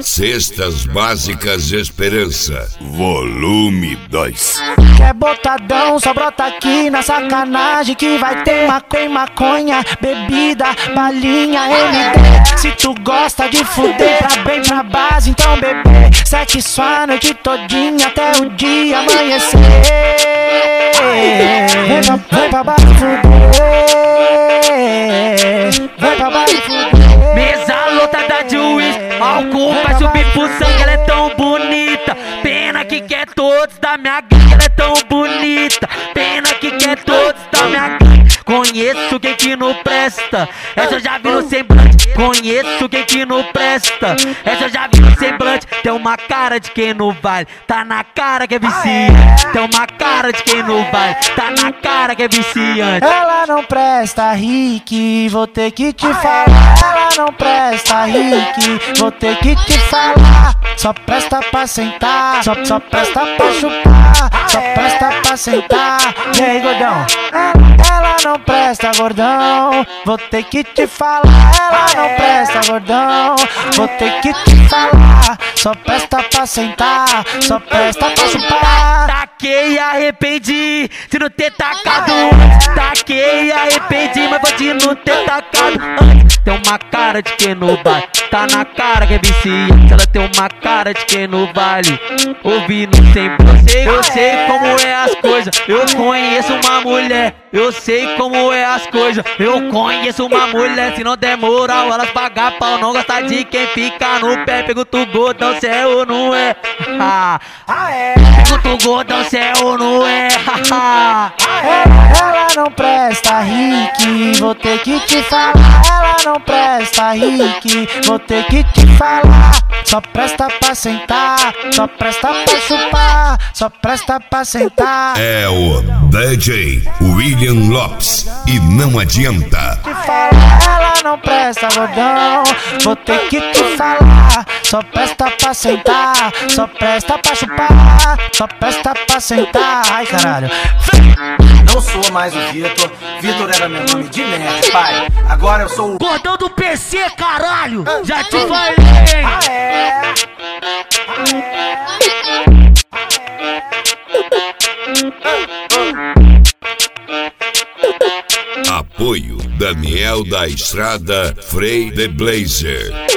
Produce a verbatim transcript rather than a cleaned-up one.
Cestas Básicas Esperança, volume dois. Quer botadão, só brota aqui na sacanagem que vai ter maconha, maconha, bebida, balinha, M D. Se tu gosta de fuder pra bem pra base, então bebê, sexo a noite todinha até o dia amanhecer. Vem pra, vem pra baixo fuder, vem pra baixo fuder. Mesa lotada de uísque, álcool vai subir pro sangue, ela é tão bonita. Pena que quer todos da minha gangue, ela é tão bonita. Pena que quer todos da minha gangue. Conheço quem que não presta, essa eu já vi no semblante. Conheço quem que não presta, essa eu já vi no semblante. Tem uma cara de quem não vale, tá na cara que é viciante. Tem uma cara de quem não vale, tá na cara que é viciante. Ela não presta, Rick, vou ter que te falar. Ela não presta, Rick, vou ter que te falar. Só presta pra sentar, só, só presta pra chupar, só presta pra sentar. E aí, gordão? Ela não presta, gordão, vou ter que te falar. Ela não presta, gordão, vou ter que te falar. Só presta pra sentar, só presta pra chupar. Taquei e arrependi de não ter tacado antes. Taquei e arrependi, mas vou de não ter tacado antes. Tem uma cara de quem não vale, tá na cara que é viciante. Ela tem uma cara de quem não vale, ouvindo sempre. Eu sei, eu sei como é as coisas, eu conheço uma mulher. Eu sei como é as coisas, eu conheço uma mulher. Se não der moral, elas pagam pau. Não gosta de quem fica no pé. Pergunta o gordão se é ou não é. Ah, pergunta o gordão se é ou não é. Ela não presta, Rick, vou ter que te falar. Ela não presta, Rick, vou ter que te falar. Só presta pra sentar, só presta pra chupar, só presta pra sentar. É o D J William Lopes e não adianta. Te falar, ela não presta, gordão, vou ter que te falar. Só presta pra sentar, só presta pra chupar, só presta pra sentar. Ai, caralho. Não sou mais o Vitor, Vitor era meu nome de merda, pai. Agora eu sou o gordão do P C, caralho. Já te falei. Ah, é? Ah, é? Apoio Daniel da Estrada Frei de Blazer.